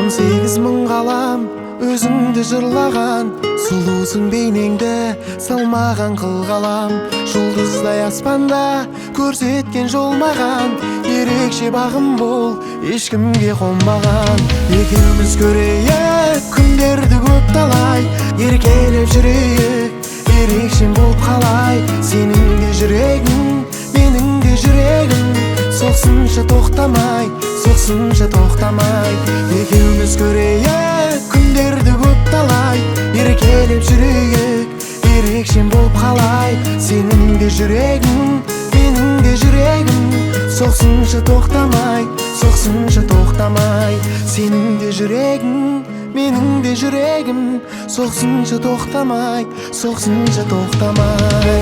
18 мың қалам өзіңді жырлаған, сұлусың бейнеңді салмаған қылғалам. Жұлдыздай аспанда көрсеткен жол маған, ерекше бағым бол, ешкімге қонбаған. Екеуміз көрейік күндерді көп талай, еркелеп жүрейік, ерекшем болып қалай. Сенің де жүрегің, менің де жүрегім, соқсыншы тоқтамай, соқсыншы тоқтамай. Екеуміз көрейік күндерді көп талай, еркелеп жүрейік, ерекшем болып қалай. Сенің де жүрегің, менің де жүрегім, соқсыншы тоқтамай, соқсыншы тоқтамай. Сенің де жүрегің, менің де жүрегім, соқсыншы тоқтамай, соқсыншы тоқтамай.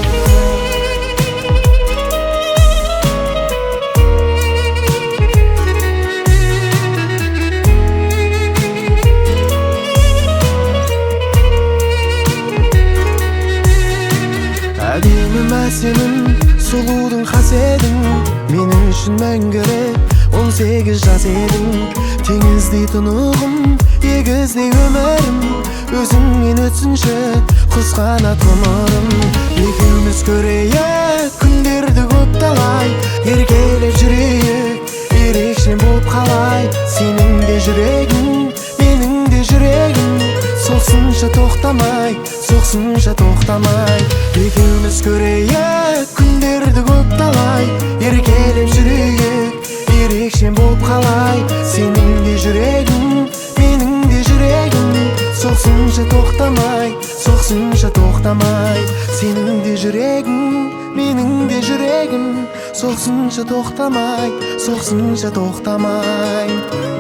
Әдемім әсемім, сұлудың қаседің, менің үшін мәңгілік 18 жас едің. Теңіздей тұнығым, егіздей өмірім, өзіңмен өтсінші құс қанат ғұмырым. Екеуміз көрейік күндерді көп талай, еркелеп жүрейік, ерекшем болып қалай. Сенің де жүрегің, менің де жүрегім, соқсыншы тоқтамай, соқсыншы тоқтамай. Екеуміз көрейік күндерді көп талай, еркелеп жүрейік, ерекшем болып қалай. Сенің де жүрегің, менің де жүрегім, соқсыншы тоқтамай, соқсыншы тоқтамай. Сенің де жүрегің, менің де жүрегім, соқсыншы тоқтамай, соқсыншы тоқтамай.